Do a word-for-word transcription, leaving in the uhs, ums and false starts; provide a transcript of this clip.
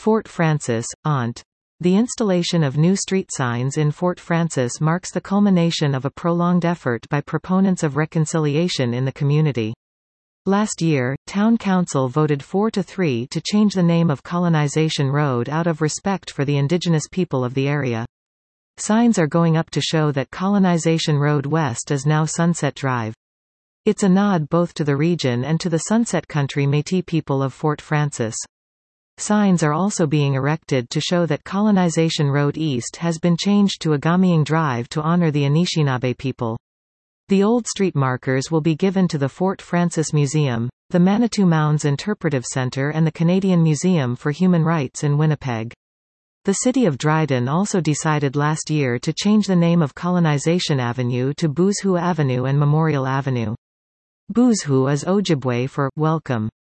Fort Frances, Ont. The installation of new street signs in Fort Frances marks the culmination of a prolonged effort by proponents of reconciliation in the community. Last year, Town Council voted four to three to change the name of Colonization Road out of respect for the indigenous people of the area. Signs are going up to show that Colonization Road West is now Sunset Drive. It's a nod both to the region and to the Sunset Country Métis people of Fort Frances. Signs are also being erected to show that Colonization Road East has been changed to Agamiing Drive to honor the Anishinaabe people. The old street markers will be given to the Fort Frances Museum, the Manitou Mounds Interpretive Center and the Canadian Museum for Human Rights in Winnipeg. The City of Dryden also decided last year to change the name of Colonization Avenue to Boozhoo Avenue and Memorial Avenue. Boozhoo is Ojibwe for welcome.